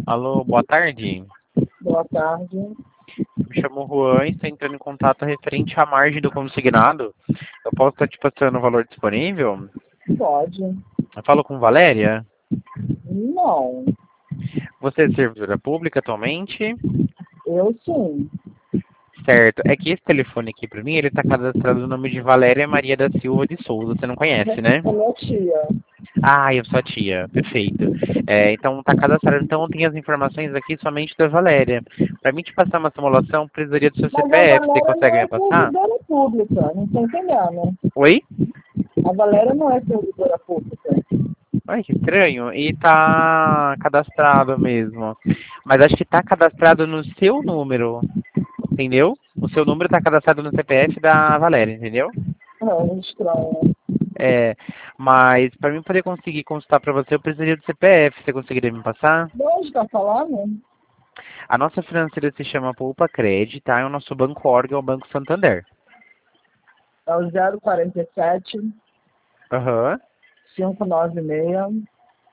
Alô, boa tarde. Boa tarde. Me chamo Juan e estou entrando em contato referente à margem do consignado. Eu posso estar te passando o valor disponível? Pode. Eu falo com Valéria. Não. Você é servidora pública atualmente? Eu sim. Certo. É que esse telefone aqui para mim, ele está cadastrado no nome de Valéria Maria da Silva de Souza. Você não conhece, né? É minha tia. Ah, eu sou a tia. Perfeito. Então está cadastrado. Então tem as informações aqui somente da Valéria. Para mim te passar uma simulação, precisaria do seu Mas a CPF. Você Valéria não consegue é me passar? servidora pública. Não tá entendendo. Oi? A Valéria não é servidora pública. Ai, que estranho. E tá cadastrado mesmo. Mas acho que tá cadastrado no seu número, entendeu? O seu número tá cadastrado no CPF da Valéria, entendeu? Não, estranho. É, mas para mim poder conseguir consultar para você, eu precisaria do CPF. Você conseguiria me passar? De onde tá falando? A nossa financeira se chama Poupa Cred, tá? E o nosso banco órgão é o Banco Santander. É o 047 Aham. 596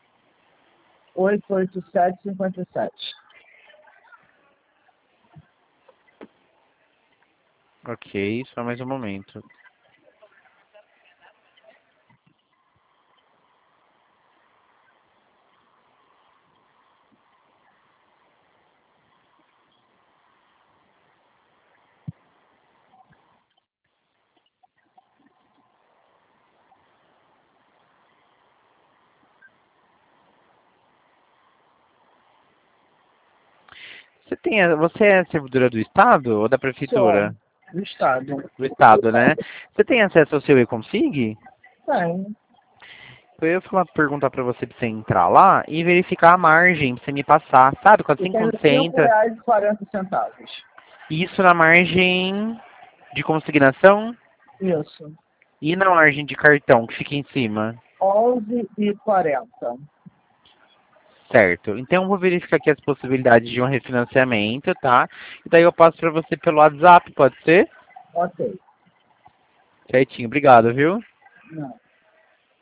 887 57. Ok, só mais um momento. Você é servidora do Estado ou da Só. Prefeitura? Do Estado. Do Estado, né? Você tem acesso ao seu e-consig? Tem. Eu ia perguntar pra você entrar lá e verificar a margem pra você me passar, sabe? E Assim tem quando você entra, R$ 5,40. isso na margem de consignação Isso. e na margem de cartão que fica em cima. 11,40. Certo. Então eu vou verificar aqui as possibilidades de um refinanciamento, tá? E daí eu passo pra você pelo WhatsApp, pode ser? Ok. Certinho, obrigado, viu? Não.